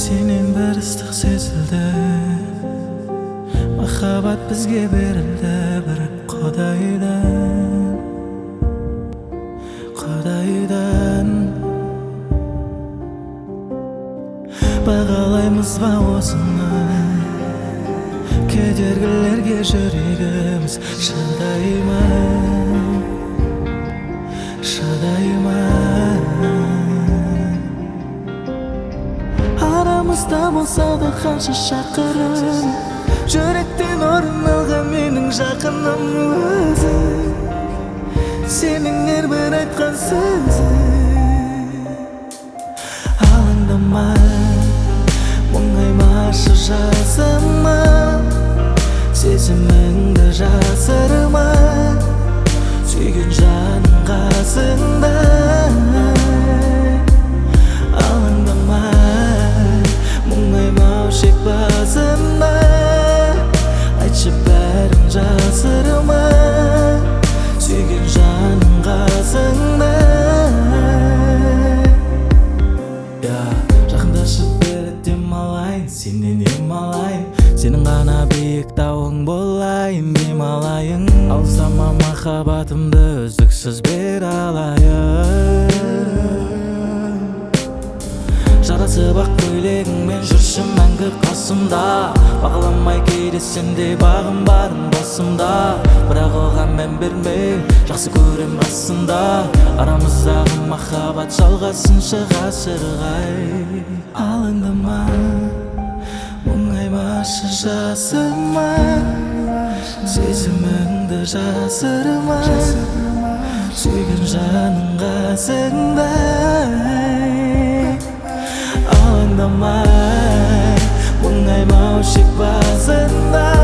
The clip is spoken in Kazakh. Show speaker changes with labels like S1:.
S1: Сенен бір ыстық сезілді, махаббат бізге берілді бір Құдайдан. Бағалаймыз ба осыны, кедергілерге жүрегіміз шыдай ма? Арамызда болса да қанша шақырым, жүректен орын алған менің жақыным өзің, сенің әрбір айтқан сөзің. Алаңдама, мұңаймашы жасыма, сезіміңді жасырма, сүйген жаның қасыңда. Алаңдама, мұңаймау шек басыма, айтшы бәрін жасырма, сүйген жаның қасыңда. Жақындашып бері демалайын, сенен ем алайын, сенің ғана биік тауың болайын, демалайын. Алыстама махаббатымды үздіксіз бер алайын. Жарасып ақ көйлегіңмен жүрші мәңгі қасымда, бағаламай кейде сенде бағым барын басымда. Бірақ оған мән бермей жақсы көрем расында, арамыздағы махаббат жалғасыншы ғасырғай. Алаңдама, мұңаймашы жасыма, сезіміңді жасырма, сүйген жаның қасыңда. Алаңдама, мұңаймау шек басында,